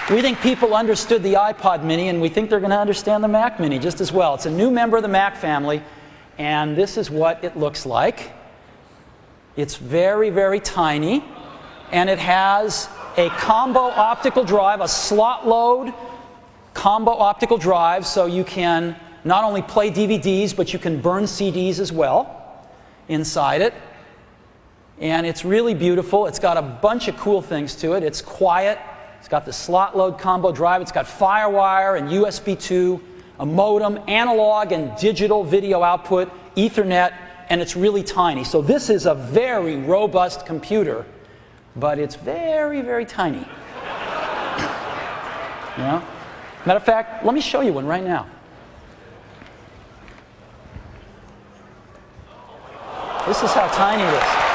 We think people understood the iPod Mini, and we think they're going to understand the Mac Mini just as well. It's a new member of the Mac family, and this is what it looks like. It's very, very tiny, and it has a combo optical drive, a slot load combo optical drive, so you can not only play DVDs, but you can burn CDs as well inside it. And it's really beautiful. It's got a bunch of cool things to it. It's quiet. It's got the slot load combo drive. It's got FireWire and USB 2, a modem, analog and digital video output, Ethernet, and it's really tiny. So this is a very robust computer, but it's very, very tiny. Yeah? Matter of fact, let me show you one right now. This is how tiny it is.